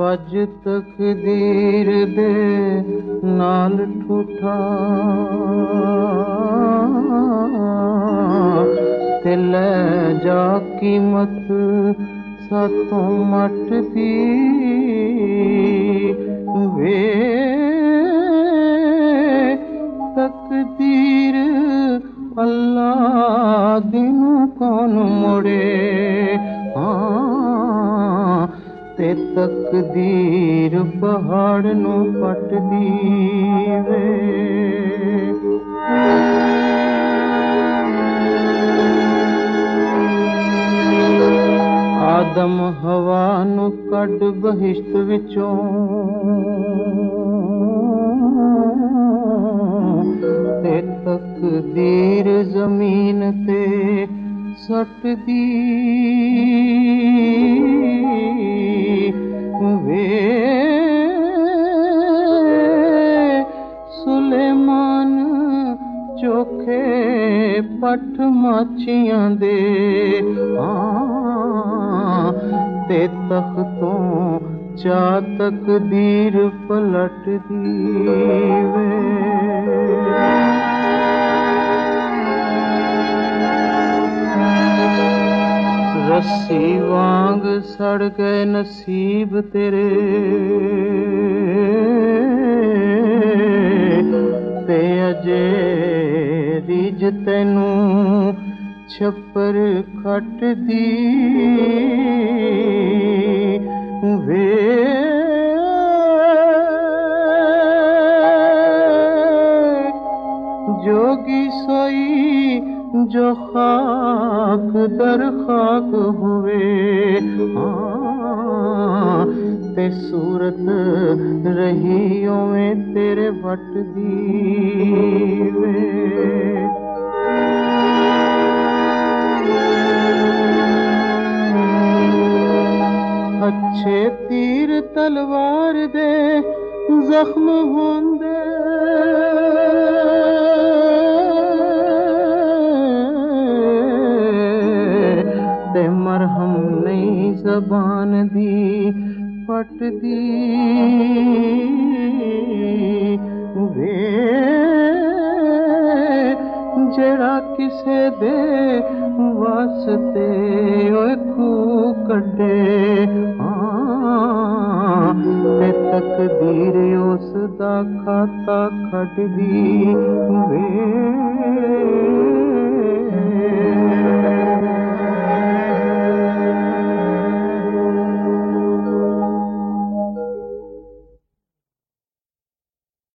अज तकदीर दे नाल ठूठा ते लै जा कीमत सातों मट दी वे तकदीर अल्लाह दिन कौन मोड़े ते तकदीर पहाड़ नू पट दीवे आदम हवा नू कड बहिश्त विचों ते तकदीर जमीन ते सट दी वे सुलेमान चोखे पठ माछियां दे ते तख्तों चा तकदीर पलट दीवे रस्सी वांग सड़ गए नसीब तेरे ते अजे रिज तैनू छप्पर खट दी वे जोगी सोई जो खाक दर खाक हुए ते सूरत रही ओवें तेरे वट दीवे अच्छे तीर तलवार दे जख्म होंदे ते मरहम नहीं ज़बान दी पट दी वे जेड़ा किसे दे वास्ते ओए खूह कड्डे ते तकदीर उस दा खाता खट दी वे